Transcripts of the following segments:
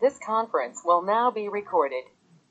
This conference will now be recorded.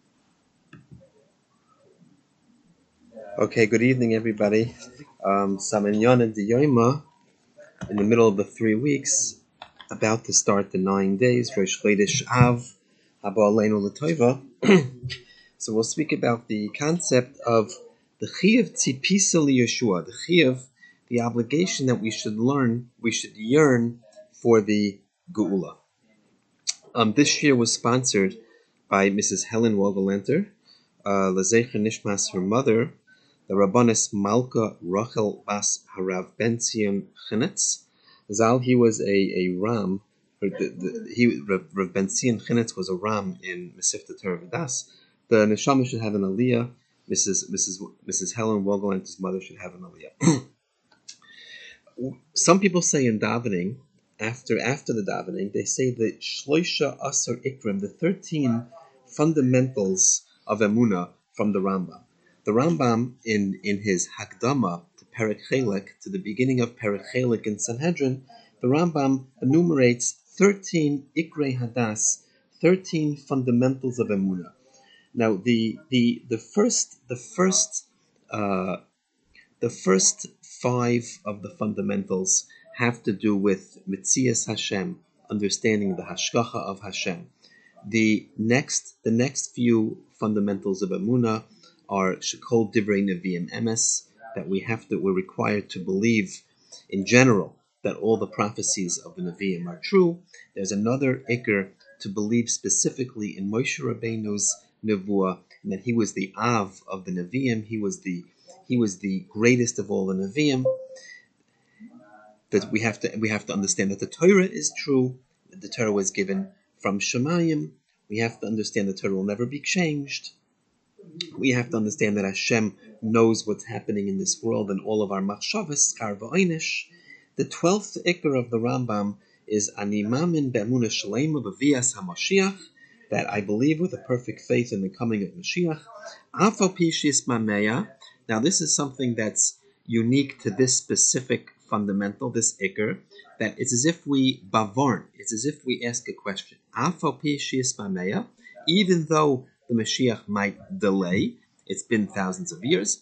Okay, good evening, everybody. Samanyan and Diyoima, in the middle of the 3 weeks, about to start the 9 days, Rosh Chodesh Av, Haba Aleinu L'Tova. So we'll speak about the concept of the Chiyuv Tzipisa Yeshua, the Chiyuv, the obligation that we should learn, we should yearn for the Geula. This year was sponsored by Mrs. Helen Wogelenter, L'Zecher Nishmas, her mother, the Rabbanis Malka Rachel Bas Harav Ben Zion Chinetz. Zal, he was a Ram. Rav Ben Zion Chinetz was a Ram in Mesivta Torah V'das. The neshama should have an aliyah. Mrs. Helen Wogelenter's mother should have an aliyah. Some people say in davening, after the davening, they say the Shloisha Asar Ikrim, the 13 fundamentals of Emunah from the Rambam. The Rambam, in his Hakdama to Perek Chelek, to the beginning of Perek Chelek in Sanhedrin, the Rambam enumerates 13 Ikrei Hadas, 13 fundamentals of Emunah. Now, the first 5 of the fundamentals have to do with Mitzias Hashem, understanding the Hashgacha of Hashem. The next few fundamentals of Emunah are Shekol Divrei Neviim Emes, that we're required to believe in general that all the prophecies of the Neviim are true. There's another Iker to believe specifically in Moshe Rabbeinu's Nevuah, and that he was the Av of the Neviim, he was the greatest of all the Neviim. That we have to understand that the Torah is true, that the Torah was given from Shemayim. We have to understand the Torah will never be changed. We have to understand that Hashem knows what's happening in this world and all of our machshavas, kar v'oinish. The 12th ikar of the Rambam is Ani Mamin be'emunah shleima b'vias HaMashiach, that I believe with a perfect faith in the coming of Mashiach. Af al pi she'ismameya. Now this is something that's unique to this specific fundamental, this ikar, that it's as if we bavarn, it's as if we ask a question. Af al pi she'ismameya, even though the Mashiach might delay, it's been thousands of years.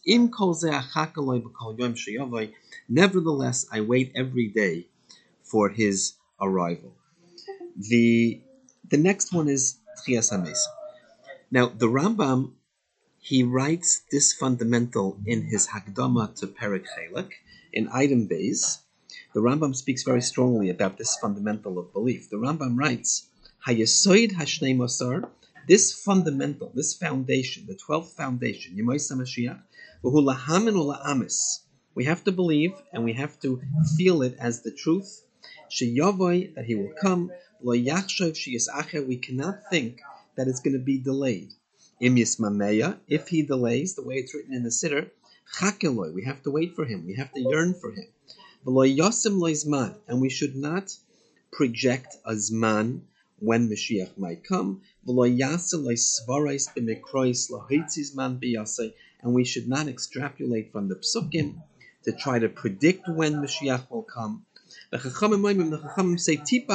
Nevertheless, I wait every day for his arrival. The next one is Tchias HaMesim. Now, the Rambam, he writes this fundamental in his Hakdama to Perek Chelek, in item Beis. The Rambam speaks very strongly about this fundamental of belief. The Rambam writes, Hayesoid Hashnei Mosar, this fundamental, this foundation, the 12th foundation, Yemoisa Mashiach, V'hu lahamin u'la'amis. We have to believe and we have to feel it as the truth. Sheyavoy, that he will come. Lo yachshav sheyisacher, we cannot think that it's going to be delayed. Im yismameya, if he delays, the way it's written in the Siddur, chakeloi, we have to wait for him, we have to yearn for him. V'lo yosim lo zman, and we should not project a zman when Mashiach might come, and we should not extrapolate from the psukim to try to predict when Mashiach will come. The Chachamim say,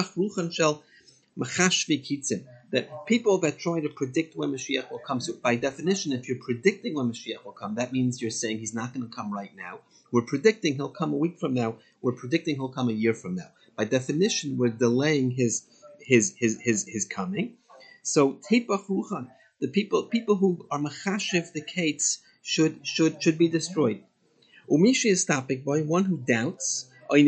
that people that try to predict when Mashiach will come, so by definition, if you're predicting when Mashiach will come, that means you're saying he's not going to come right now. We're predicting he'll come a week from now. We're predicting he'll come a year from now. By definition, we're delaying his coming. So Tepach Ruchan, the people who are machashiv the kates should be destroyed. Umishi is topic by one who doubts, or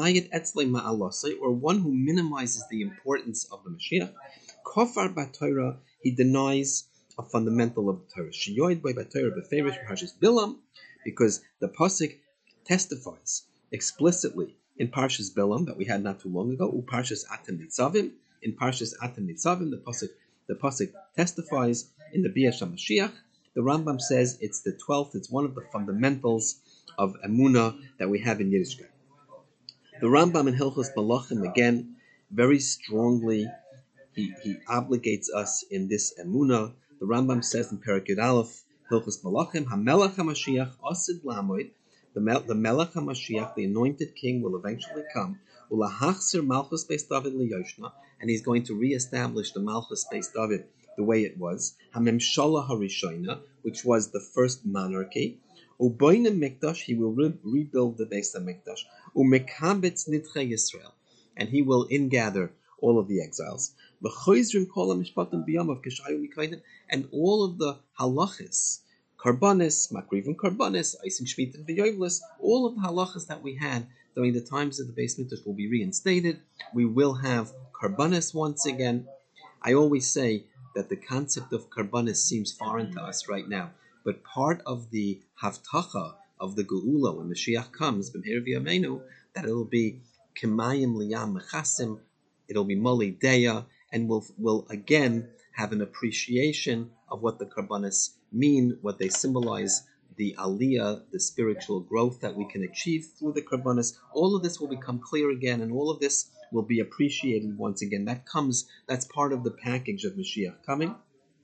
one who minimizes the importance of the Mashiach. Kofar B'Torah, he denies a fundamental of the Torah. Sheyoid by B'Torah b'ferish Parshas Bilam, because the pasuk testifies explicitly in Parshas Bilam that we had not too long ago. Uparshas Atem Nitzavim. In Parshas Atem Nitzavim, the pasuk testifies in the Biyah Mashiach. The Rambam says it's the 12th. It's one of the fundamentals of Emunah that we have in Yiddishkeit. The Rambam in Hilchos Malachim, again, very strongly, he obligates us in this Emunah. The Rambam says in Perek Yud Aleph, Hilchos Malachim, HaMelech HaMashiach Asid Lamoid, The Melech HaMashiach, the anointed king, will eventually come. Ulahachzir Malchus Beis David liyoshna, and he's going to reestablish the Malchus Beis David the way it was. Hamemshala Harishoina, which was the first monarchy. Uboinem Mikdash, he will rebuild the Beis HaMikdash. Umekabetz Nidchei Yisrael, and he will ingather all of the exiles. And all of the halachis, karbanis, makrivim karbanis, isim shmitin v'yoivlis, all of the halachas that we had during the times of the Beis Mikdash will be reinstated. We will have karbanis once again. I always say that the concept of karbanis seems foreign to us right now, but part of the havtacha of the geula when Mashiach comes, b'meir v'yameinu, that it'll be kemayim liyam mechasim, it'll be moli deya, and we'll again have an appreciation of what the karbanis mean, what they symbolize, the aliyah, the spiritual growth that we can achieve through the karbanis. All of this will become clear again, and all of this will be appreciated once again. That's part of the package of Mashiach coming.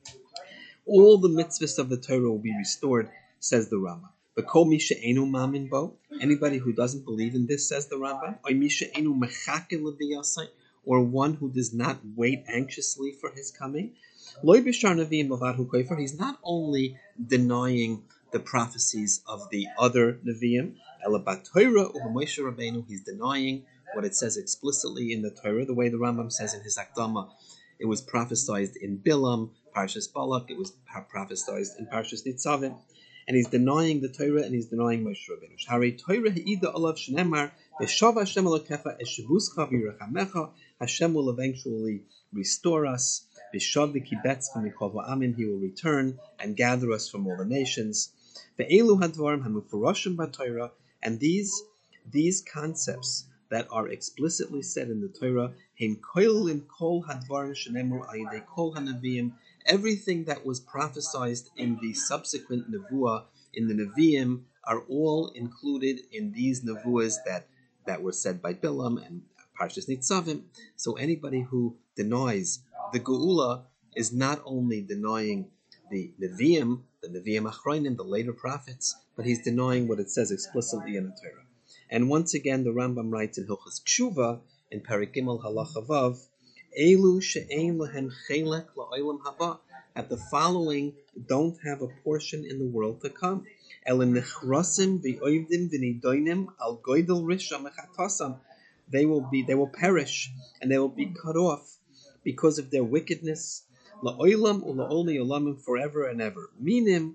All the mitzvahs of the Torah will be restored, says the Rambam. But kol misha enu mamin bo, anybody who doesn't believe in this, says the Rambam, or misha enu mechakel l'diyasai, or one who does not wait anxiously for his coming. Loi b'shar neviim b'vad hu kofer, he's not only denying the prophecies of the other neviim, ela b'Torah u'b'Moshe Rabbeinu, he's denying what it says explicitly in the Torah, the way the Rambam says in his Akdama. It was prophesied in Bilam, Parshas Balak, it was prophesied in Parshas Nitzavim, and he's denying the Torah and he's denying Moshe Rabbeinu. Harei Torah ha'ida olav shneimar, v'shav Hashem elokecha eshavuscha v'yirachamecha, Hashem will eventually restore us, v'shav v'kibetzcha mikol ha'amin, he will return and gather us from all the nations. Ve'elu hadvarim hamufurashim b'Torah, and these concepts that are explicitly said in the Torah, Heim koilim kol hadvarim shenemu ayidei kol hanavim, everything that was prophesied in the subsequent nevuah, in the neviim, are all included in these nevuahs that were said by Bilam and Parshas Nitzavim. So anybody who denies the geula is not only denying the neviim achronim, the later prophets, but he's denying what it says explicitly in the Torah. And once again, the Rambam writes in Hilchos Kshuva, in Perek Gimel Halacha Vav, Elu she'ein lehem chelek la'olam haba, that the following don't have a portion in the world to come. Ele nechrasim v'oivdim v'nidoinim al goydel risha mechatasam. They will perish and they will be cut off because of their wickedness. La'olam u'la'olmi olamim, forever and ever. Minim,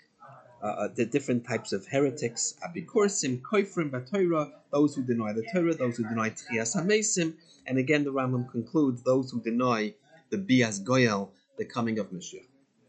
the different types of heretics, abikorsim, koifrim, b'Torah, those who deny the Torah, those who deny tchias hamesim, and again the Rambam concludes those who deny the bias goyel, the coming of Mashiach.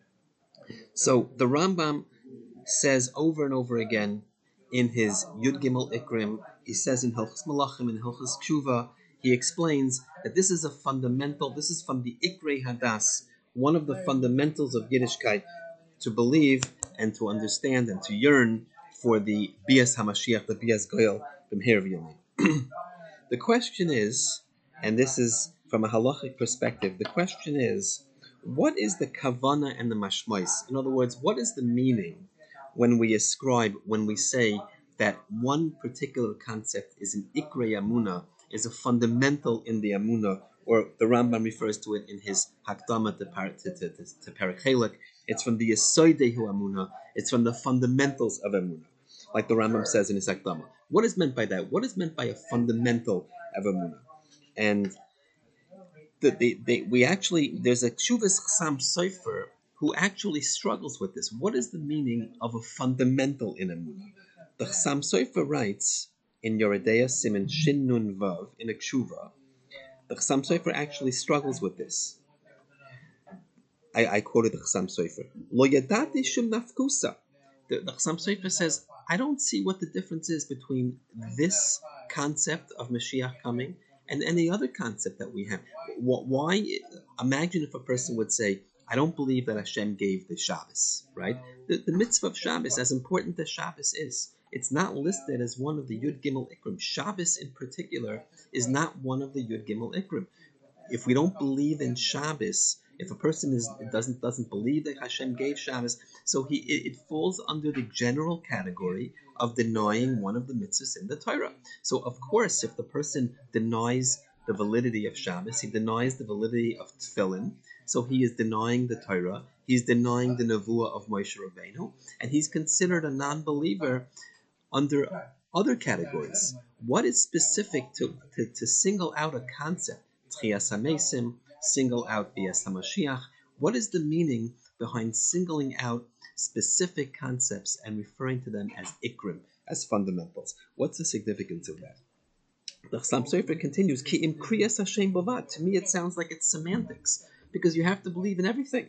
So the Rambam says over and over again in his Yud Gimel Ikrim, he says in Hilchos Malachim, in Hilchos Kshuva, he explains that this is a fundamental, this is from the Ikrei Hadas, one of the fundamentals of Yiddishkeit, to believe and to understand and to yearn for the Bias HaMashiach, the Bias Goyel, b'meir v'yameinu. The question is, and this is from a halachic perspective, the question is, what is the kavana and the mashmais? In other words, what is the meaning when we say that one particular concept is an ikrei amuna, is a fundamental in the amuna, or the Rambam refers to it in his Hakdama to Perek Chelek. It's from the Yesodehu Amuna. It's from the fundamentals of Amuna, like the Rambam says in his Hakdama. What is meant by that? What is meant by a fundamental of Amuna? And there's a Tshuvas Chassam Sofer who actually struggles with this. What is the meaning of a fundamental in Amuna? The Chassam Sofer writes in Yoredeya Siman Shin Nun Vav in a Kshuva. The Chassam Sofer actually struggles with this. I quoted the Chassam Sofer. Lo yadati shum nafkusa. The Chassam Sofer says, I don't see what the difference is between this concept of Mashiach coming and any other concept that we have. Why? Imagine if a person would say, I don't believe that Hashem gave the Shabbos, right? The mitzvah of Shabbos, as important as Shabbos is, it's not listed as one of the Yud Gimel Ikrim. Shabbos in particular is not one of the Yud Gimel Ikrim. If we don't believe in Shabbos, If a person doesn't believe that Hashem gave Shabbos, so it falls under the general category of denying one of the mitzvahs in the Torah. So of course, if the person denies the validity of Shabbos, he denies the validity of Tefillin, so he is denying the Torah, he's denying the Nevuah of Moshe Rabbeinu, and he's considered a non-believer under other categories. What is specific to single out a concept? Tchias HaMesim, single out Bias HaMashiach. What is the meaning behind singling out specific concepts and referring to them as ikrim, as fundamentals? What's the significance of that? The Chassam Sofer continues, Ki im kriyas Hashem bavad. To me it sounds like it's semantics, because you have to believe in everything.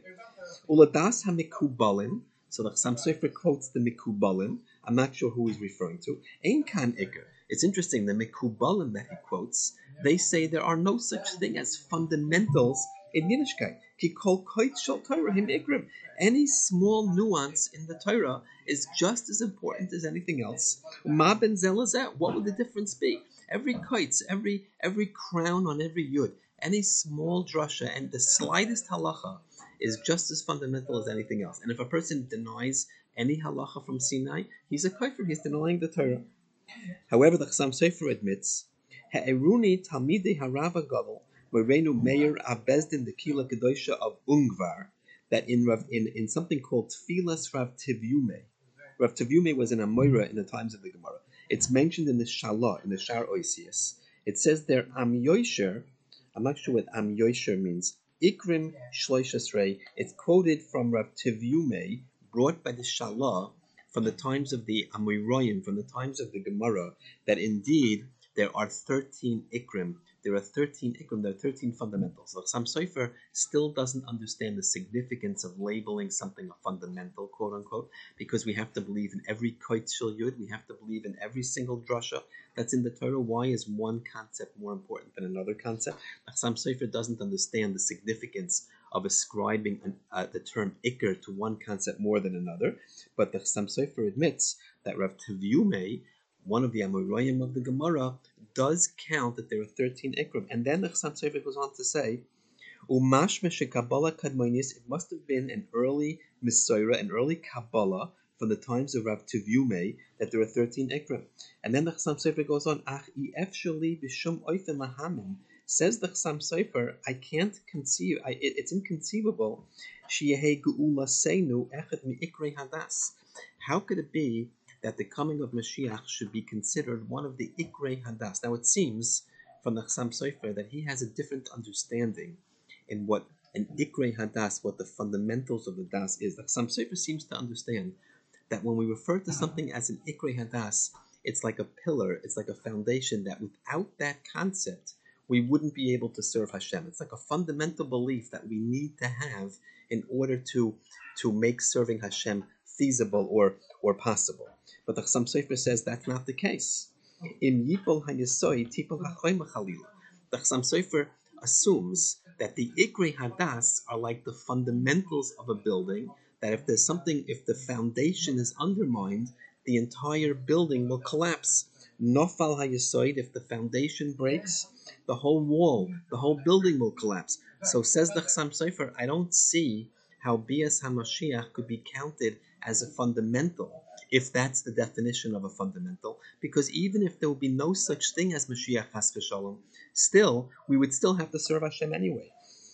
Uladas HaMikubalim, so the Chassam Sofer quotes the Mikubalim. I'm not sure who he's referring to. Ein kan ikr. It's interesting, the Mikubalim that he quotes, they say there are no such thing as fundamentals in Yiddishkeit. Ki kol koit shel Torah him ikrim. Any small nuance in the Torah is just as important as anything else. Ma ben zelazet. What would the difference be? Every kites, every crown on every yud, any small drasha and the slightest halacha is just as fundamental as anything else. And if a person denies any halacha from Sinai, he's a kafir, he's denying the Torah. However, the Chassam Sofer admits, Ha'eruni Talmidei Harav HaGadol, Morenu Meir Abezdin, the Kila Kedosha of Ungvar, that in something called Tfilas Rav Tivyume. Rav Tivyume was an Amoira in the times of the Gemara. It's mentioned in the Shalah, in the Shar Oisius. It says there, Am Yosher, I'm not sure what Am Yosher means, Ikrim Shloish Esrei. It's quoted from Rav Tivyume, brought by the Shalah, from the times of the Amoraim, from the times of the Gemara, that indeed there are 13 ikrim. There are 13 ikrim, there are 13 fundamentals. So Chassam Sofer still doesn't understand the significance of labeling something a fundamental, quote unquote, because we have to believe in every koit shel yud, we have to believe in every single drasha that's in the Torah. Why is one concept more important than another concept? Chassam Sofer doesn't understand the significance of ascribing the term ikr to one concept more than another, but the Chassam Sofer admits that Rav Tivyume, one of the Amoraim of the Gemara, does count that there are 13 ikrim. And then the Chassam Sofer goes on to say, Umashme shekabbalah kadmonis, it must have been an early Mesorah, an early Kabbalah, from the times of Rav Tivyume, that there are 13 ikrim. And then the Chassam Sofer goes on, Ach if shali b'shum oifen lahamin. Says the Chassam Sofer, I can't conceive, it's inconceivable, Sheyehe geula seinu echet mi'ikrei hadas. How could it be that the coming of Mashiach should be considered one of the Ikrei Hadas? Now it seems from the Chassam Sofer that he has a different understanding in what an Ikrei Hadas, what the fundamentals of the Das is. The Chassam Sofer seems to understand that when we refer to something as an Ikrei Hadas, it's like a pillar, it's like a foundation that without that concept, we wouldn't be able to serve Hashem. It's like a fundamental belief that we need to have in order to make serving Hashem feasible or possible. But the Chassam Sofer says that's not the case. In Yipol HaYesoi, Tipol HaChoyma Chalila. The Chassam Sofer assumes that the Ikrei Hadas are like the fundamentals of a building, that if the foundation is undermined, the entire building will collapse. Nofal HaYesoi, if the foundation breaks, the whole wall, the whole building will collapse. So says the Chassam Sofer, I don't see how Bias HaMashiach could be counted as a fundamental, if that's the definition of a fundamental, because even if there would be no such thing as Mashiach Chas v'Shalom, still, we would still have to serve Hashem anyway.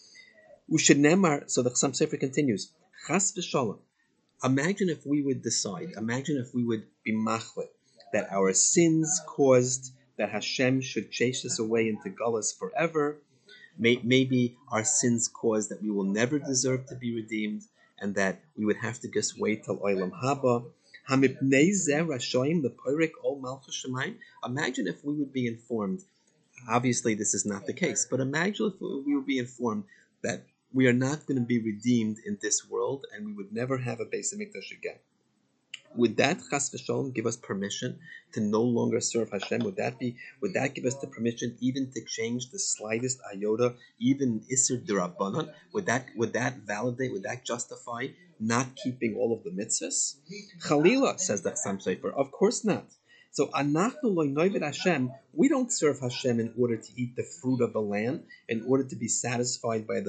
Ushenemar, so the Chassam Sofer continues, Chas v'Shalom, imagine if we would be machlit, that our sins caused that Hashem should chase us away into Gullus forever. Maybe our sins caused that we will never deserve to be redeemed, and that we would have to just wait till Olam Haba. Imagine if we would be informed, obviously this is not the case, but imagine if we would be informed that we are not going to be redeemed in this world and we would never have a Beis HaMikdash again. Would that Chas v'Shalom give us permission to no longer serve Hashem? Would that give us the permission even to change the slightest iota, even Isser D'Rabbanan? Would that validate? Would that justify not keeping all of the mitzvahs? Chalila, says the Chassam Sofer, of course not. So anachnu lo noived Hashem, we don't serve Hashem in order to eat the fruit of the land, in order to be satisfied by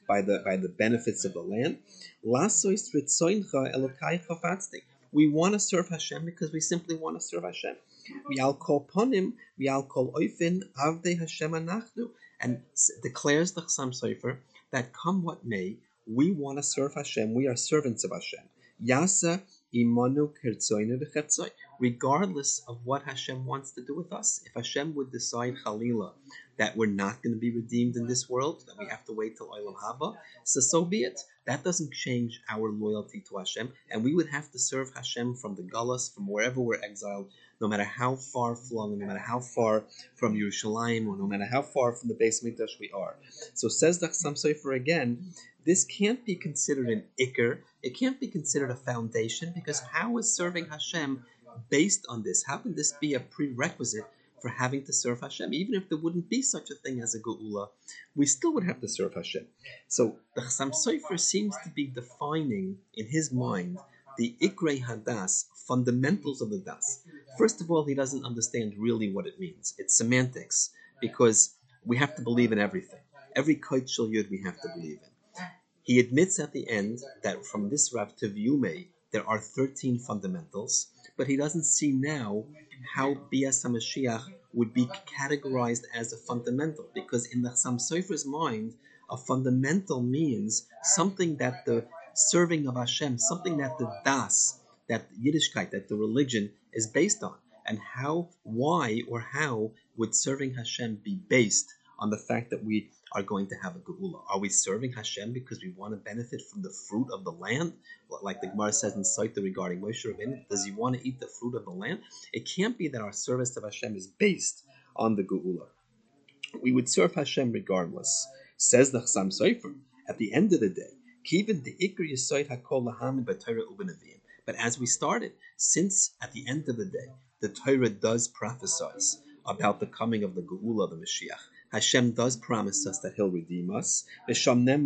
the benefits of the land. Lasois ritzoincha elokai chafatzti. We want to serve Hashem because we simply want to serve Hashem. We al kol ponim, we al kol oifin, avdei Hashem anachnu, and declares the Chassam Sofer that come what may, we want to serve Hashem. We are servants of Hashem. Yasa imanu kirtzoinu v'chetzoi. Regardless of what Hashem wants to do with us, if Hashem would decide Chalila that we're not going to be redeemed in this world, that we have to wait till Olam Haba, so be it. That doesn't change our loyalty to Hashem, and we would have to serve Hashem from the Galus, from wherever we're exiled, no matter how far flung, no matter how far from Yerushalayim, or no matter how far from the Beis Mikdash we are. So says the Chassam Sofer again, this can't be considered an ikr, it can't be considered a foundation, because how is serving Hashem based on this? How can this be a prerequisite for having to serve Hashem? Even if there wouldn't be such a thing as a geula, we still would have to serve Hashem. So the Chassam Sofer seems to be defining in his mind the Ikrei Hadas, fundamentals of the Das. First of all, he doesn't understand really what it means. It's semantics, because we have to believe in everything. Every Koit Shel Yud we have to believe in. He admits at the end that from this Rav Tevyume, there are 13 fundamentals, but he doesn't see now how Bias HaMashiach would be categorized as a fundamental, because in the Chassam Sofer's mind, a fundamental means something that the serving of Hashem, something that the Das, that Yiddishkeit, that the religion is based on. And why would serving Hashem be based on the fact that we are going to have a geula? Are we serving Hashem because we want to benefit from the fruit of the land? Like the Gemara says in Saita regarding Moshe Rabbeinu, does he want to eat the fruit of the land? It can't be that our service of Hashem is based on the geula. We would serve Hashem regardless. Says the Chassam Sofer, at the end of the day, Kivin the Ikr Yisoid HaKol Lahamid B'Torah U'B'Neviim. But as we started, since at the end of the day, the Torah does prophesize about the coming of the Geula, the Mashiach. Hashem does promise us that He'll redeem us. And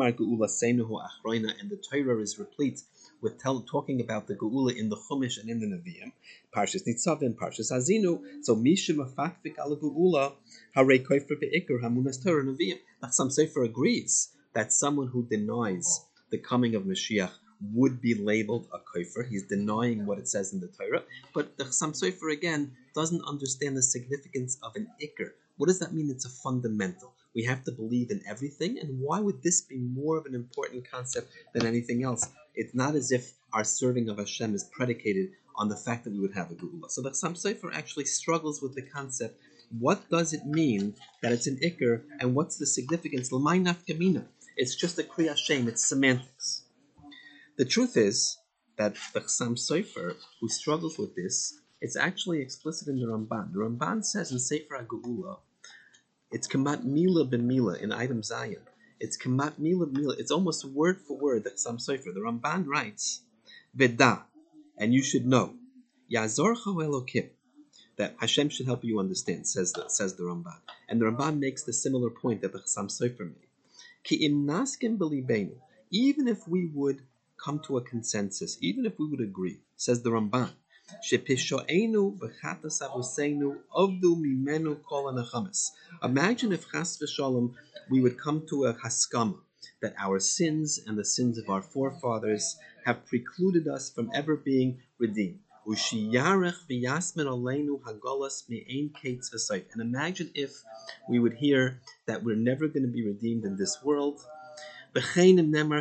the Torah is replete with talking about the Geula in the Chumash and in the Nevi'im. Parshas Nitzavim, Parshas Azinu. So Misha Mafakfik ala Geula, Harei Kofer Be'ikr Hamunas Torah Nevi'im. Chassam Sofer agrees that someone who denies the coming of Mashiach would be labeled a kofer. He's denying what it says in the Torah. But the Chassam Sofer again doesn't understand the significance of an ikr. What does that mean? It's a fundamental. We have to believe in everything. And why would this be more of an important concept than anything else? It's not as if our serving of Hashem is predicated on the fact that we would have a geula. So the Chassam Sofer actually struggles with the concept. What does it mean that it's an ikr, and what's the significance? L'may nafkamina. It's just a kriya shem. It's semantics. The truth is that the Chassam Sofer, who struggles with this, it's actually explicit in the Ramban. The Ramban says in Sefer HaGeula, it's kamat mila b'mila in item Zayin. It's kamat mila b'mila. It's almost word for word the Chassam Sofer. The Ramban writes, Veda, and you should know, Yazorcha Elokim, that Hashem should help you understand, says the Ramban. And the Ramban makes the similar point that the Chassam Sofer made. Ki im naskim b'libeinu, even if we would come to a consensus, even if we would agree, says the Ramban, shepishoenu v'chatas avuseinu avdu mimenu kol hanachamas. Imagine if chas v'shalom we would come to a haskama that our sins and the sins of our forefathers have precluded us from ever being redeemed. Ushiyarech v'yasmen aleinu hagolas me'ein kates v'sayf. And imagine if we would hear that we're never going to be redeemed in this world. Not only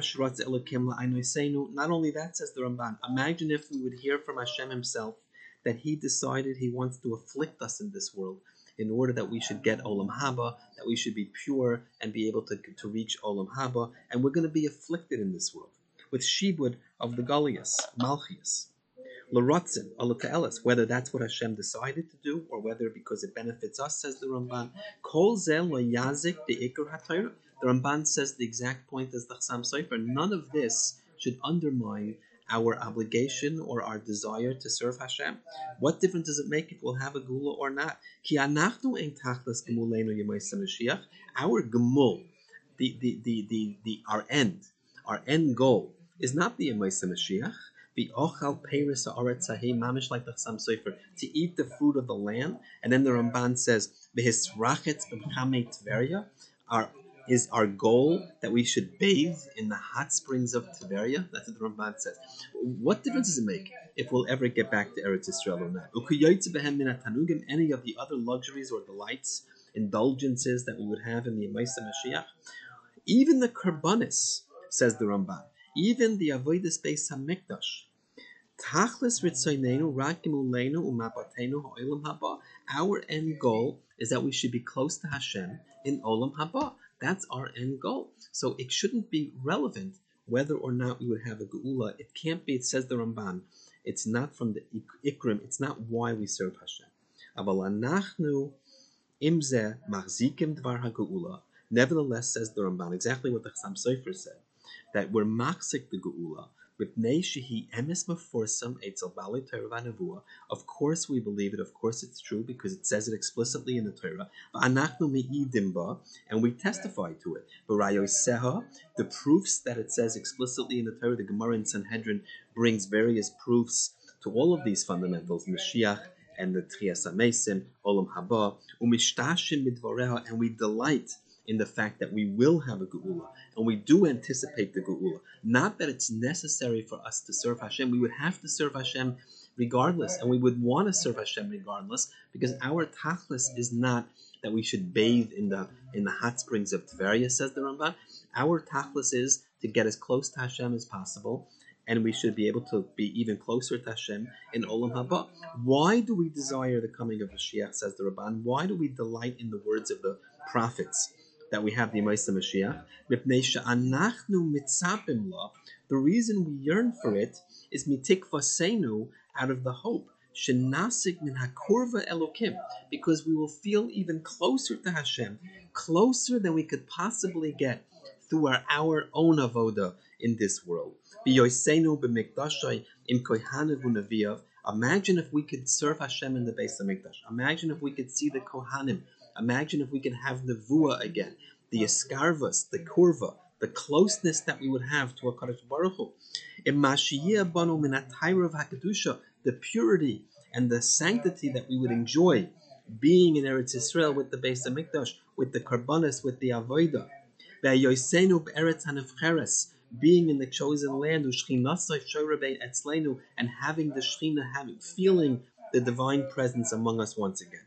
that, says the Ramban, imagine if we would hear from Hashem himself that he decided he wants to afflict us in this world in order that we should get Olam Haba, that we should be pure and be able to reach Olam Haba, and we're going to be afflicted in this world with shibud of the Galias, Malchias. L'rotzen, Alate'elis, whether that's what Hashem decided to do or whether because it benefits us, says the Ramban. Kol zeh lo yazik be'ikr ha'Torah. The Ramban says the exact point as the Chassam Sofer. None of this should undermine our obligation or our desire to serve Hashem. What difference does it make if we'll have a geula or not? Ki anachnu ein tachlis gemuleinu yemais Mashiach. Our gemul, our end goal is not the yemais Mashiach. the ochal peiris haaretz hahei mamish like the Chassam Sofer, to eat the fruit of the land. And then the Ramban says, "Behisrachetz b'mchamei Tveria," is our goal that we should bathe in the hot springs of Tveria. That's what the Ramban says. What difference does it make if we'll ever get back to Eretz Yisrael or not? Any of the other luxuries or delights, indulgences that we would have in the Yemaisa Mashiach, even the Karbanis, says the Ramban, even the Avodas Beis Hamikdash, Tachlis Ritzoynenu Rakimulenu Umabatenu Ha'olam Haba. Our end goal is that we should be close to Hashem in Olam Haba. That's our end goal. So it shouldn't be relevant whether or not we would have a Geula. It can't be, it says the Ramban, it's not from the Ikrim, it's not why we serve Hashem. Aval anachnu imzeh machzikim dvar ha'geula. Nevertheless, says the Ramban, exactly what the Chassam Sofer said, that we're machzik the Geula. Of course we believe it, of course it's true, because it says it explicitly in the Torah. And we testify to it. The proofs that it says explicitly in the Torah, the Gemara in Sanhedrin brings various proofs to all of these fundamentals, Mashiach and the Trias HaMesim, Olam Haba, and we delight in the fact that we will have a Geula, and we do anticipate the Geula. Not that it's necessary for us to serve Hashem. We would have to serve Hashem regardless, and we would want to serve Hashem regardless, because our tachlis is not that we should bathe in the hot springs of Tveria, says the Ramban. Our tachlis is to get as close to Hashem as possible, and we should be able to be even closer to Hashem in Olam Haba. Why do we desire the coming of Mashiach, says the Ramban? Why do we delight in the words of the prophets that we have the Yemaisa Mashiach? The reason we yearn for it is mitikvaseinu, out of the hope, shenasik min hakurva elokim, because we will feel even closer to Hashem, closer than we could possibly get through our own avoda in this world. Imagine if we could serve Hashem in the Beis Hamikdash. Imagine if we could see the Kohanim. Imagine if we could have Nevuah again, the Eskarvas, the Kurva, the closeness that we would have to HaKadosh Baruch Hu. The purity and the sanctity that we would enjoy being in Eretz Yisrael with the Beis Hamikdash, with the Karbanis, with the Avodah. Being in the chosen land, and having the Shekhinah, feeling the divine presence among us once again.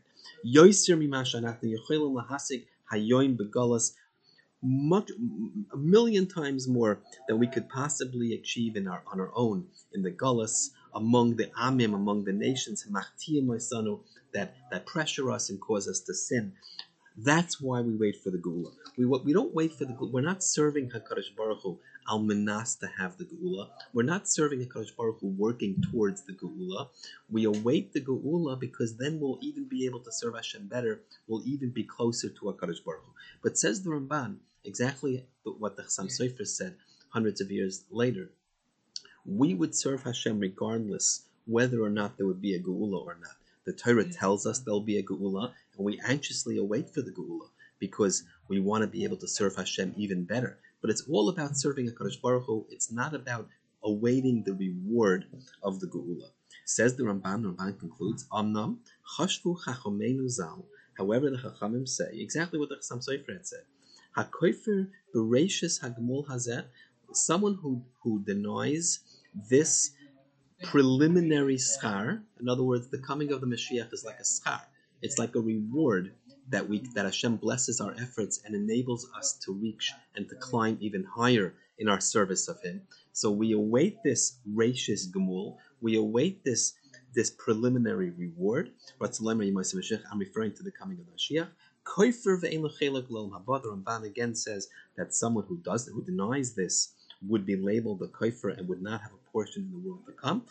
Much, a million times more than we could possibly achieve on our own in the Gullus, among the Amim, among the nations, that pressure us and cause us to sin. That's why we wait for the Geula. We don't wait for the Geula. We're not serving HaKadosh Baruch Hu al menas to have the Geula. We're not serving HaKadosh Baruch Hu working towards the Geula. We await the Geula because then we'll even be able to serve Hashem better. We'll even be closer to HaKadosh Baruch Hu. But says the Ramban, exactly what the Chassam Sofer said hundreds of years later, we would serve Hashem regardless whether or not there would be a Geula or not. The Torah tells us there'll be a Geula, and we anxiously await for the Geula because we want to be able to serve Hashem even better. But it's all about serving HaKadosh Baruch Hu. It's not about awaiting the reward of the Geula. Says the Ramban concludes, Amnam, Chashvu Chachomeinu Zal. However, the Chachamim say exactly what the Chassam Sofer had said. HaKofer Bereishis Hagmul Hazeh, someone who denies this preliminary schar. In other words, the coming of the Mashiach is like a schar. It's like a reward that Hashem blesses our efforts and enables us to reach and to climb even higher in our service of Him. So we await this Reishis Gemul. We await this preliminary reward. I'm referring to the coming of the Mashiach. The Ramban again says that someone who denies this would be labeled a kofer and would not have a portion in the world to come.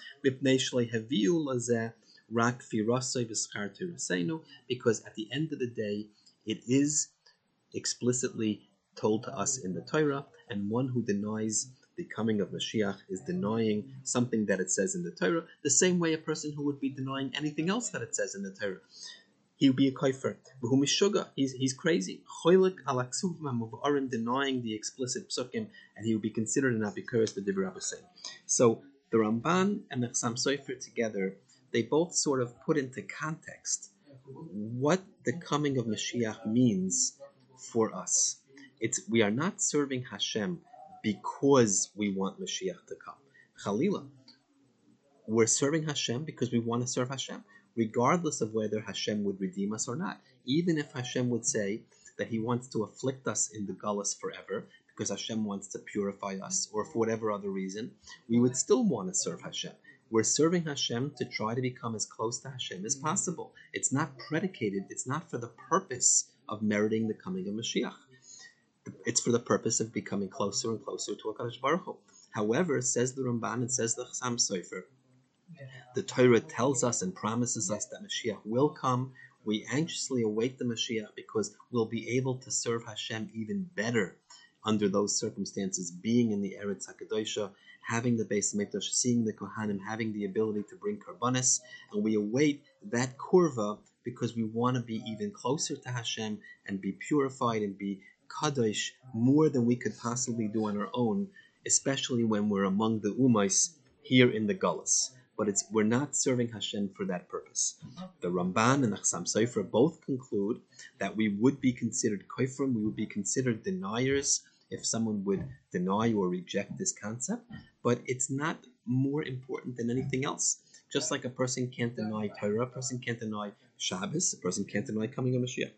Because at the end of the day, it is explicitly told to us in the Torah, and one who denies the coming of Mashiach is denying something that it says in the Torah, the same way a person who would be denying anything else that it says in the Torah. He would be a kofer. He's crazy. Denying the explicit psukim, and he would be considered an apikoros the Divrei Rabbi. So The Ramban and the Chassam Sofer together, they both sort of put into context what the coming of Mashiach means for us. We are not serving Hashem because we want Mashiach to come. Chalila. We're serving Hashem because we want to serve Hashem, regardless of whether Hashem would redeem us or not. Even if Hashem would say that He wants to afflict us in the Gullus forever, because Hashem wants to purify us, or for whatever other reason, we would still want to serve Hashem. We're serving Hashem to try to become as close to Hashem as possible. It's not predicated, it's not for the purpose of meriting the coming of Mashiach. It's for the purpose of becoming closer and closer to HaKadosh Baruch Hu. However, says the Ramban and says the Chassam Sofer, the Torah tells us and promises us that Mashiach will come. We anxiously await the Mashiach because we'll be able to serve Hashem even better under those circumstances, being in the Eretz HaKadosha, having the Beis Hamikdash, seeing the Kohanim, having the ability to bring Karbanis, and we await that kurva because we want to be even closer to Hashem and be purified and be Kadosh more than we could possibly do on our own, especially when we're among the Umais here in the Gullus. But we're not serving Hashem for that purpose. The Ramban and the Chassam Sofer both conclude that we would be considered koifrim, we would be considered deniers if someone would deny or reject this concept, but it's not more important than anything else. Just like a person can't deny Torah, a person can't deny Shabbos, a person can't deny coming of Mashiach.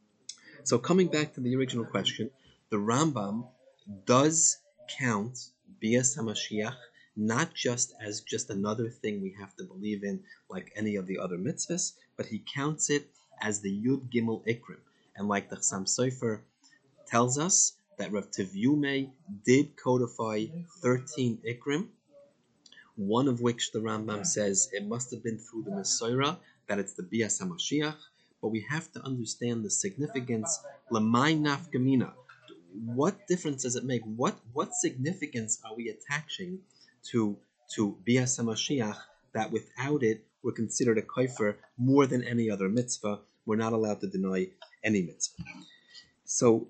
So coming back to the original question, the Rambam does count Bias HaMashiach not just as just another thing we have to believe in like any of the other mitzvahs, but he counts it as the Yud Gimel Ikrim. And like the Chassam Sofer tells us, that Rav Tevyume did codify 13 Ikrim, one of which the Rambam says it must have been through the Mesorah, that it's the Bias HaMashiach, but we have to understand the significance, Lamai Nafkamina. What difference does it make? What significance are we attaching to Bias HaMashiach that without it we're considered a kaifer more than any other mitzvah? We're not allowed to deny any mitzvah. So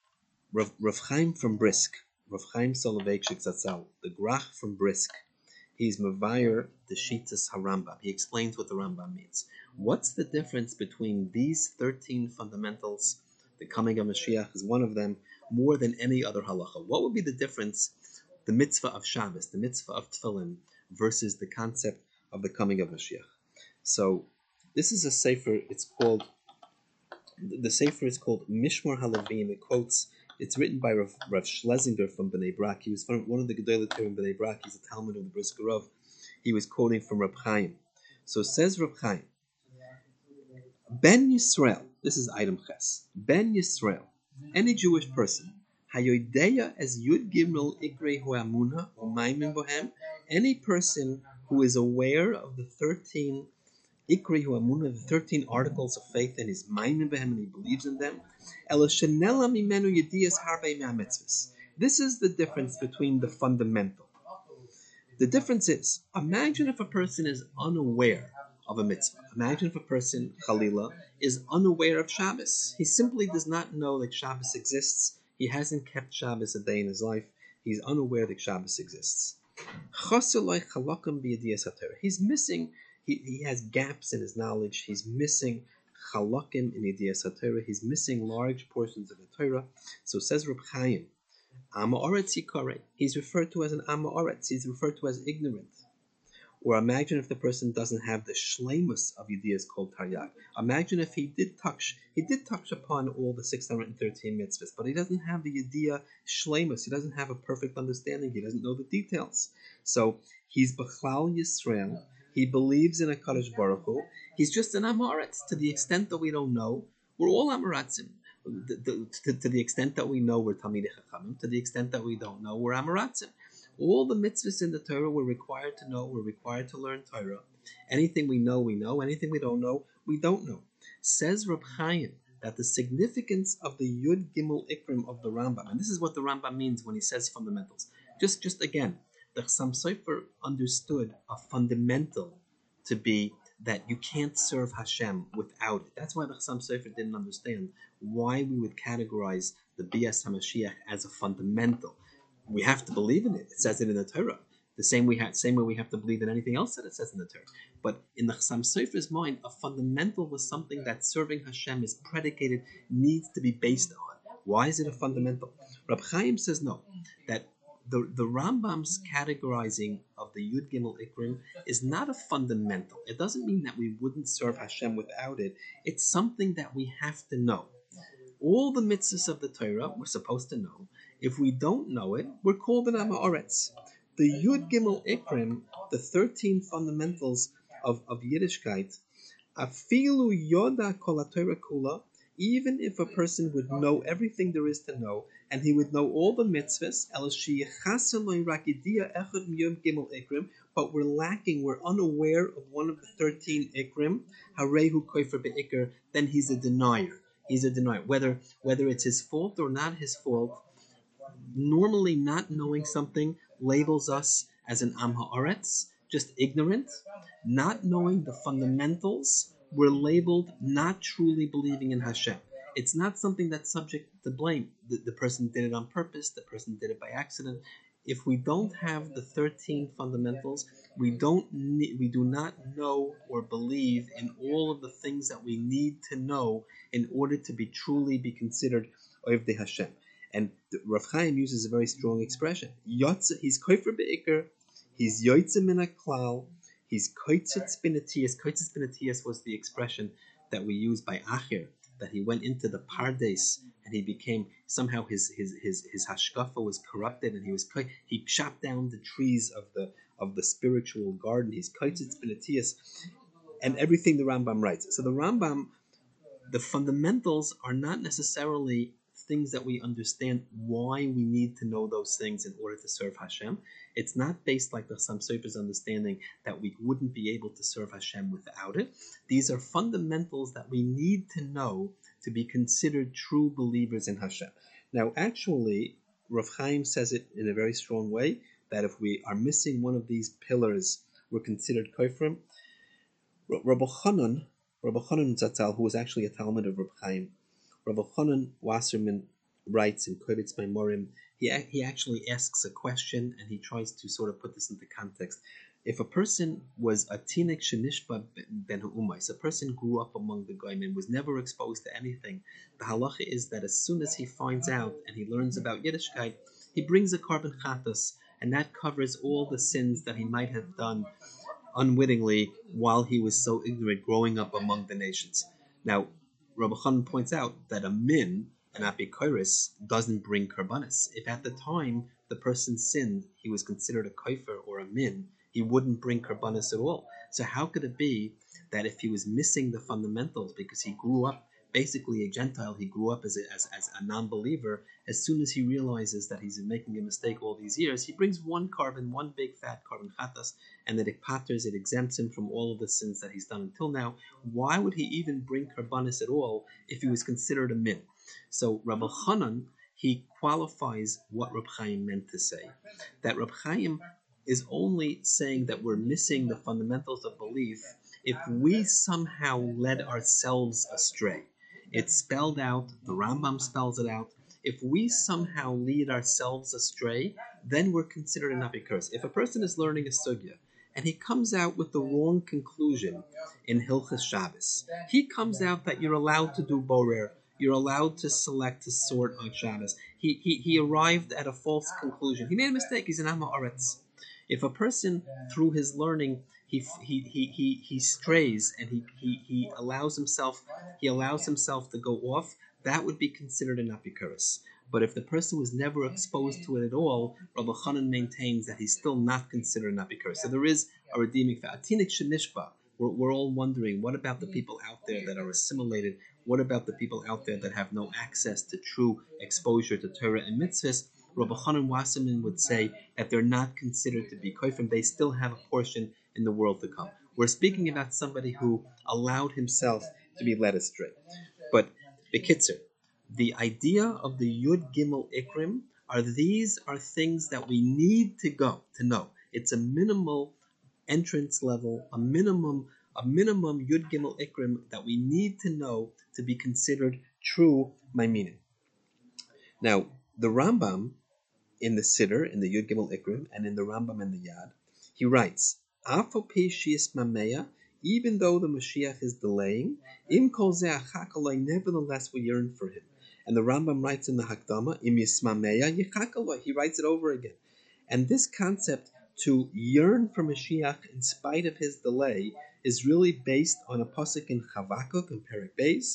Rav Chaim from Brisk, Rav Chaim Soloveitchik Zatzal, the Grach from Brisk, he's Mavayer the Shitas HaRambam. He explains what the Rambam means. What's the difference between these 13 fundamentals? The coming of Mashiach is one of them, more than any other halacha. What would be the difference, the mitzvah of Shabbos, the mitzvah of Tefillin, versus the concept of the coming of Mashiach? So this is a sefer, the sefer is called Mishmar Halavim. It quotes, it's written by Rav Schlesinger from Bnei Brak. He was one of the Gedolei Torah in Bnei Brak. He's a Talmud of the Brisker Rav. He was quoting from Rab Chaim. So says Rab Chaim, Ben Yisrael, this is item ches, Ben Yisrael, any Jewish person, Hayodeya as Yud Gimel Ikrei Ho'amuna U'maymin Bohem, any person who is aware of the 13 Ikrei Ho'amuna, the 13 articles of faith, and is maymin bohem, and he believes in them, Ela Shenela Mimenu Yediyas Harbei Me'amitzvos. This is the difference between the fundamental. The difference is, imagine if a person is unaware of a mitzvah. Imagine if a person, Chalila, is unaware of Shabbos. He simply does not know that Shabbos exists. He hasn't kept Shabbos a day in his life. He's unaware that Shabbos exists. He's missing, he has gaps in his knowledge. He's missing chalakim in Yediyas HaTorah. He's missing large portions of the Torah. So says Reb Chaim, Am Ha'aretz Yikare. He's referred to as an Am Ha'aretz. He's referred to as ignorant. Or imagine if the person doesn't have the shleimus of Yediyas called Taryag. Imagine if he did touch upon all the 613 mitzvahs, but he doesn't have the Yediyah shleimus. He doesn't have a perfect understanding. He doesn't know the details. So he's B'chlal Yisrael. He believes in a Kadosh Baruch Hu. He's just an Amoritz. To the extent that we don't know, we're all Amoratzim. To the extent that we know, we're Talmidei Chachamim. To the extent that we don't know, we're Amoratzim. All the mitzvahs in the Torah we're required to know. We're required to learn Torah. Anything we know, we know. Anything we don't know, we don't know. Says Reb Chaim that the significance of the Yud Gimel Ikrim of the Rambam, and this is what the Rambam means when he says fundamentals. Just again, the Chassam Sofer understood a fundamental to be that you can't serve Hashem without it. That's why the Chassam Sofer didn't understand why we would categorize the Bias HaMashiach as a fundamental. We have to believe in it. It says it in the Torah. The same way we have to believe in anything else that it says in the Torah. But in the Chassam Sofer's mind, a fundamental was something that serving Hashem is predicated, needs to be based on. Why is it a fundamental? Rab Chaim says no, that the Rambam's categorizing of the Yud Gimel Ikrim is not a fundamental. It doesn't mean that we wouldn't serve Hashem without it. It's something that we have to know. All the mitzvahs of the Torah we're supposed to know. If we don't know it, we're called an Am Haaretz. The Yud Gimel Ikrim, the 13 fundamentals of Yiddishkeit, afilu yoda kol haTorah kula, even if a person would know everything there is to know, and he would know all the mitzvahs, but we're lacking, we're unaware of one of the 13 ikrim, harehu kofer be'ikr, then he's a denier. He's a denier. Whether it's his fault or not his fault, normally not knowing something labels us as an Am Haaretz, just ignorant. Not knowing the fundamentals, we're labeled not truly believing in Hashem. It's not something that's subject to blame. The person did it on purpose, the person did it by accident. If we don't have the 13 fundamentals, we do not know or believe in all of the things that we need to know in order to truly be considered Ovdei Hashem. And Rav Chaim uses a very strong expression. He's kofer be'ikr, he's yotze min haklal, he's koitzitz binatiyas. Koitzitz binatiyas was the expression that we use by Acher, that he went into the Pardes and he became, somehow his hashkafa was corrupted, and he chopped down the trees of the spiritual garden. He's koitzitz binatiyas, and everything the Rambam writes. So the Rambam, the fundamentals are not necessarily things that we understand why we need to know those things in order to serve Hashem. It's not based like the Chassam Sofer's understanding that we wouldn't be able to serve Hashem without it. These are fundamentals that we need to know to be considered true believers in Hashem. Now, actually, Rav Chaim says it in a very strong way, that if we are missing one of these pillars, we're considered kofrim. Rabbi Chanan Zatzal, who was actually a Talmud of Rav Chaim, Rabbi Chanan Wasserman writes in Kovetz Maimorim, he actually asks a question, and he tries to sort of put this into context. If a person was a tinik shenishba ben ha'umais, a person grew up among the goyim and was never exposed to anything, the halacha is that as soon as he finds out and he learns about Yiddishkeit, he brings a korban chatas, and that covers all the sins that he might have done unwittingly while he was so ignorant growing up among the nations. Now, Rabbi Chanan points out that a min, an apikoris, doesn't bring karbanis. If at the time the person sinned, he was considered a kofer or a min, he wouldn't bring karbanis at all. So how could it be that if he was missing the fundamentals because he grew up basically a Gentile, he grew up as a non-believer, as soon as he realizes that he's been making a mistake all these years, he brings one big fat korban chatas, and that it patters, it exempts him from all of the sins that he's done until now. Why would he even bring karbanis at all if he was considered a min? So Rabbi Chanan, he qualifies what Reb Chaim meant to say. That Reb Chaim is only saying that we're missing the fundamentals of belief if we somehow led ourselves astray. It's spelled out, the Rambam spells it out. If we somehow lead ourselves astray, then we're considered an apikoros. If a person is learning a sugya and he comes out with the wrong conclusion in Hilchas Shabbos, he comes out that you're allowed to do borer, you're allowed to select to sort on Shabbos. He arrived at a false conclusion. He made a mistake. He's an Am Haaretz. If a person, through his learning, he strays and he allows himself to go off, that would be considered an apikoros. But if the person was never exposed to it at all, Rabbi Chanan maintains that he's still not considered an apikoros. So there is a redeeming fact. Atinik shenishba. We're all wondering, what about the people out there that are assimilated? What about the people out there that have no access to true exposure to Torah and mitzvahs? Rabbi Chanan Wasserman would say that they're not considered to be koifim. They still have a portion in the world to come. We're speaking about somebody who allowed himself to be led astray. But Bekitzer, the idea of the Yud Gimel Ikrim these are things that we need to know. It's a minimal entrance level, a minimum Yud Gimel Ikrim that we need to know to be considered true Maiminim. Now, the Rambam in the Siddur, in the Yud Gimel Ikrim, and in the Rambam and the Yad. He writes, Afal pi shias mameya, even though the Mashiach is delaying, im kol ze achakaloi, nevertheless we yearn for him. And the Rambam writes in the Hakdama, im yismameya yichakaloi, he writes it over again. And this concept to yearn for Mashiach in spite of his delay is really based on a pasuk in Chavakuk in Perek Beis.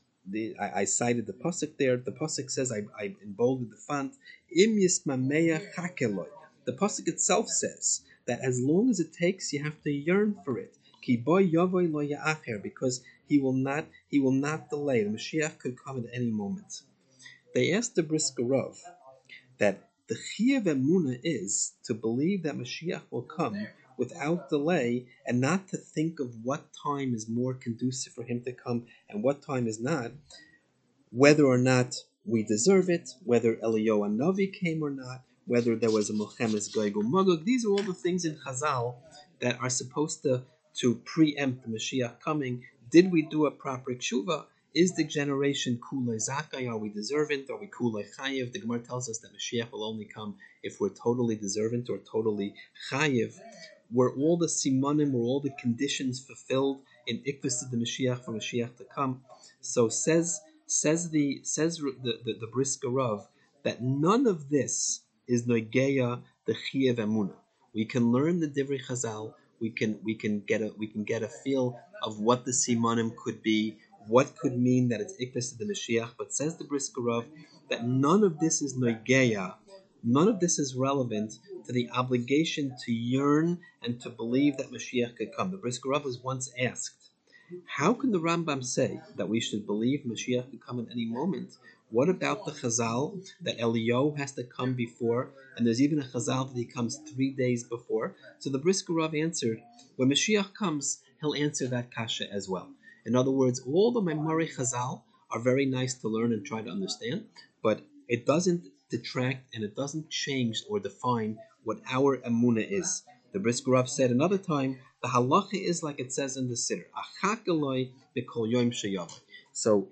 I cited the pasuk there. The pasuk says, I emboldened the font, im yismameya chakeloi. The pasuk itself says that as long as it takes, you have to yearn for it. Ki boy yavoy lo ya'acher, because he will not delay. The Mashiach could come at any moment. They asked the Brisker Rav that the Chiyuv Emunah is to believe that Mashiach will come without delay and not to think of what time is more conducive for him to come and what time is not, whether or not we deserve it, whether Eliyahu Navi came or not, whether there was a Milchemes Gog Magog. These are all the things in Chazal that are supposed to preempt the Mashiach coming. Did we do a proper tshuva? Is the generation kulei zakai? Are we deserving? Are we kulei chayiv? The Gemara tells us that Mashiach will only come if we're totally deserving or totally chayiv. Were all the simanim, were all the conditions fulfilled in ikvus of the Mashiach for Mashiach to come? So says the Brisker Rav that none of this is noigeya the chiyuv emunah. We can learn the divrei Chazal. We can get a feel of what the simanim could be, what could mean that it's ikvus of the Mashiach. But says the Brisker Rav that none of this is noigeya. None of this is relevant to the obligation to yearn and to believe that Mashiach could come. The Brisker Rav was once asked, how can the Rambam say that we should believe Mashiach could come at any moment? What about the Chazal that Eliyahu has to come before, and there's even a Chazal that he comes 3 days before? So the Brisker Rav answered, when Mashiach comes, he'll answer that kasha as well. In other words, all the Maimari Chazal are very nice to learn and try to understand, but it doesn't detract and it doesn't change or define what our emunah is. The Brisker Rav said another time, the halacha is like it says in the Siddur, achakaloi b'kol yom sheyavai. So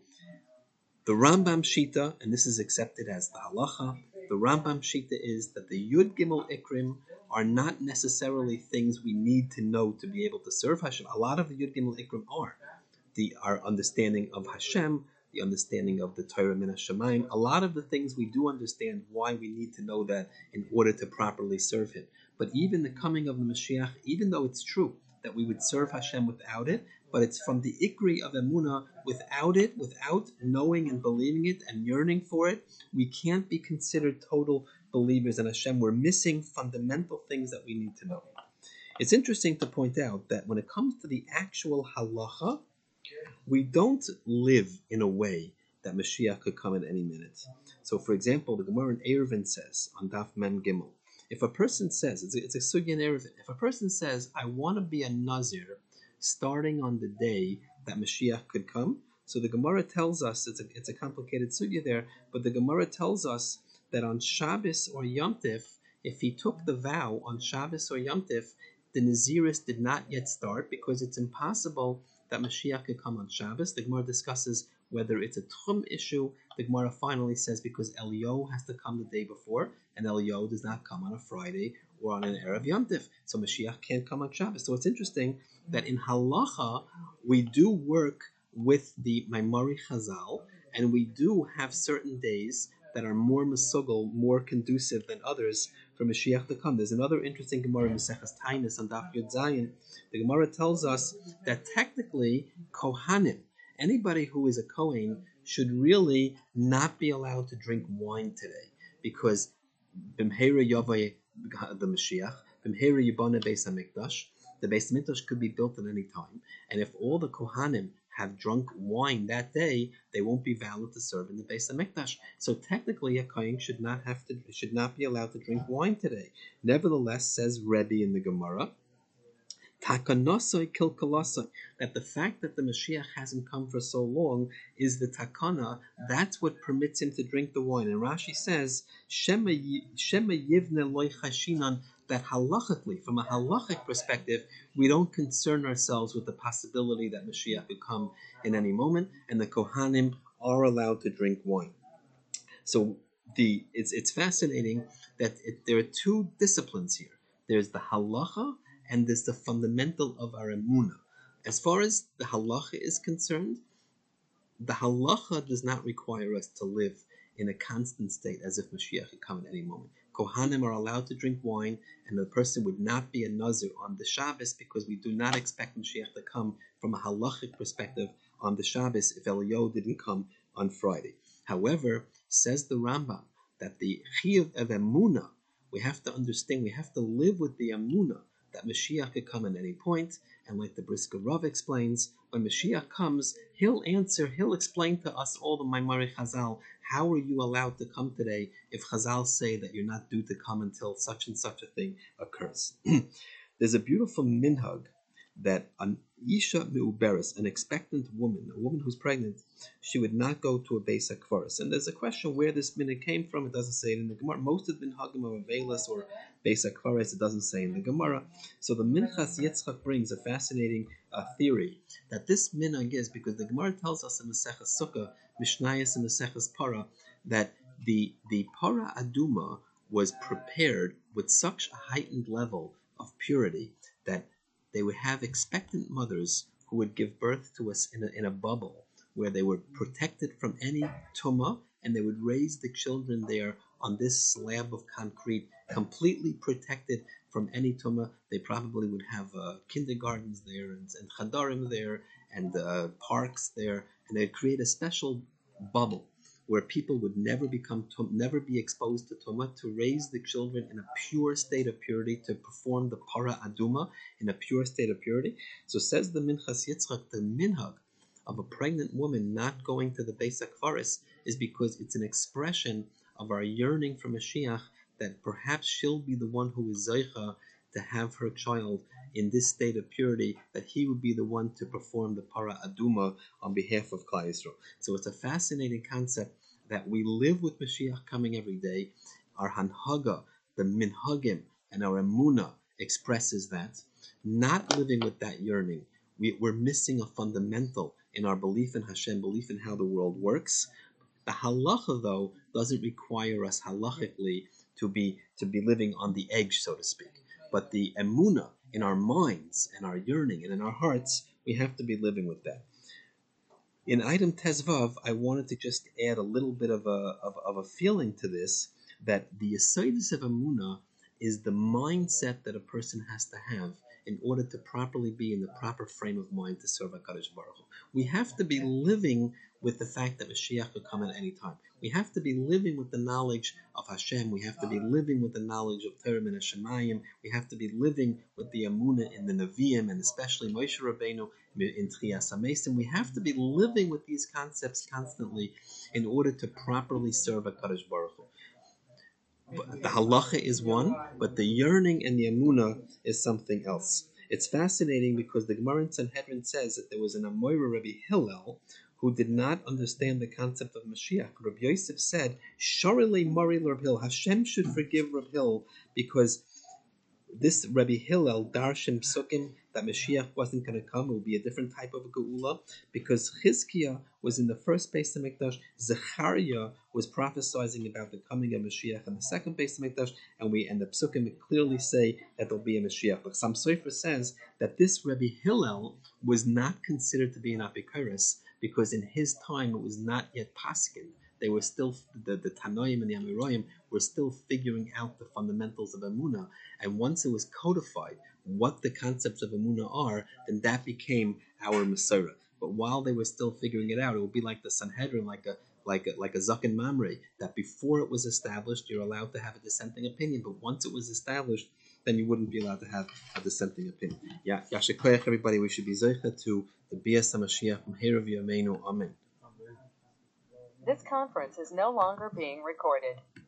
the Rambam Shita, and this is accepted as the halacha, the Rambam Shita is that the Yud Gimel Ikrim are not necessarily things we need to know to be able to serve Hashem. A lot of the Yud Gimel Ikrim are our understanding of Hashem, the understanding of the Torah min hashamayim. A lot of the things we do understand why we need to know that in order to properly serve Him. But even the coming of the Mashiach, even though it's true that we would serve Hashem without it, but it's from the ikri of emunah, without it, without knowing and believing it and yearning for it, we can't be considered total believers in Hashem. We're missing fundamental things that we need to know. It's interesting to point out that when it comes to the actual halacha, we don't live in a way that Mashiach could come at any minute. So, for example, the Gemara in Eruvin says, on Daf Mem Gimel, if a person says, it's a sugya in Eruvin, if a person says, I want to be a Nazir starting on the day that Mashiach could come, so the Gemara tells us, it's a complicated sugya there, but the Gemara tells us that on Shabbos or Yom Tif, if he took the vow on Shabbos or Yom Tif, the Naziris did not yet start because it's impossible that Mashiach could come on Shabbos. The Gemara discusses whether it's a Tchum issue. The Gemara finally says because Eliyahu has to come the day before, and Eliyahu does not come on a Friday or on an Erev Yom Tif, so Mashiach can't come on Shabbos. So it's interesting that in Halacha, we do work with the Maimari Chazal, and we do have certain days that are more mesugel, more conducive than others for Mashiach to come. There's another interesting Gemara in Maseches Taanis on Daf Yud Zayin. The Gemara tells us that technically Kohanim, anybody who is a Kohen, should really not be allowed to drink wine today because B'mheira Yavai the Mashiach, B'mheira Yibana Beis HaMikdash, the Beis HaMikdash could be built at any time, and if all the Kohanim have drunk wine that day, they won't be valid to serve in the Beis HaMikdash. So technically, a kohen should not be allowed to drink wine today. Nevertheless, says Rebbe in the Gemara, Takanosoi kilkalasoi, that the fact that the Mashiach hasn't come for so long is the takana. That's what permits him to drink the wine. And Rashi says, Shema yivne loy chashinan, that halachically, from a halachic perspective, we don't concern ourselves with the possibility that Mashiach could come in any moment, and the Kohanim are allowed to drink wine. So it's fascinating that there are two disciplines here. There's the halacha and there's the fundamental of our emunah. As far as the halacha is concerned, the halacha does not require us to live in a constant state as if Mashiach could come at any moment. Kohanim are allowed to drink wine, and the person would not be a nazir on the Shabbos because we do not expect Mashiach to come from a halachic perspective on the Shabbos if Eliyahu didn't come on Friday. However, says the Rambam that the chiyuv of emunah, we have to understand, we have to live with the emunah that Mashiach could come at any point, and like the Brisker Rav explains, when Mashiach comes, he'll explain to us all the Maimari Chazal, how are you allowed to come today if Chazal say that you're not due to come until such and such a thing occurs. There's a beautiful minhag that an Isha Meuberes, an expectant woman, a woman who's pregnant, she would not go to a Beis HaKvaros. And there's a question where this minhag came from. It doesn't say it in the Gemara. Most of the minhagim of Avelis or Beis HaKvaros, it doesn't say in the Gemara. So the Minchas Yitzchak brings a fascinating theory that this minhag is because the Gemara tells us in Maseches Sukkah, Mishnayos and Maseches Para, that the Para Aduma was prepared with such a heightened level of purity that they would have expectant mothers who would give birth to us in a bubble where they were protected from any tumah, and they would raise the children there on this slab of concrete, completely protected from any tumah. They probably would have kindergartens there and chadarim there and parks there, and they'd create a special bubble where people would never be exposed to tumah, to raise the children in a pure state of purity, to perform the para aduma in a pure state of purity. So says the Minchas Yitzchak, the minhag of a pregnant woman not going to the Beis HaKvaros is because it's an expression of our yearning for Mashiach, that perhaps she'll be the one who is Zeicha to have her child in this state of purity, that he would be the one to perform the para aduma on behalf of Klal Yisrael. So it's a fascinating concept that we live with Mashiach coming every day. Our hanhaga, the minhagim, and our emunah expresses that. Not living with that yearning, we're missing a fundamental in our belief in Hashem, belief in how the world works. The halacha, though, doesn't require us halachically to be living on the edge, so to speak. But the emunah in our minds and our yearning and in our hearts, we have to be living with that. In item Tezvav, I wanted to just add a little bit of a feeling to this, that the yesodus of emunah is the mindset that a person has to have in order to properly be in the proper frame of mind to serve HaKadosh Baruch Hu. We have to be living with the fact that Mashiach could come at any time. We have to be living with the knowledge of Hashem. We have to be living with the knowledge of Torah and Hashemayim. We have to be living with the Amunah in the Nevi'im, and especially Moshe Rabbeinu in Tchias HaMesim. We have to be living with these concepts constantly in order to properly serve HaKadosh Baruch Hu. The halacha is one, but the yearning and the Amunah is something else. It's fascinating because the Gemara in Sanhedrin says that there was an Amoira Rabbi Hillel who did not understand the concept of Mashiach. Rabbi Yosef said, Sharilei Mari Rabbi Hillel, Hashem should forgive Rabbi Hillel because this Rabbi Hillel darshan psukim that Mashiach wasn't going to come. It would be a different type of geula because Chizkiah was in the first Beis HaMikdash. Zechariah was prophesying about the coming of Mashiach in the second Beis HaMikdash, and the psukim clearly say that there'll be a Mashiach. But Sam Sofer says that this Rabbi Hillel was not considered to be an Apikoros because in his time it was not yet paskin. They were still, the Tanoim and the Amoraim were still figuring out the fundamentals of Emunah. And once it was codified what the concepts of Emunah are, then that became our Masorah. But while they were still figuring it out, it would be like the Sanhedrin, like a Zaken Mamre, that before it was established, you're allowed to have a dissenting opinion. But once it was established, then you wouldn't be allowed to have a dissenting opinion. Yeah, Yasher Koyach, everybody, we should be Zeicha to the Bias HaMashiach from Herav Yameinu. Amen. This conference is no longer being recorded.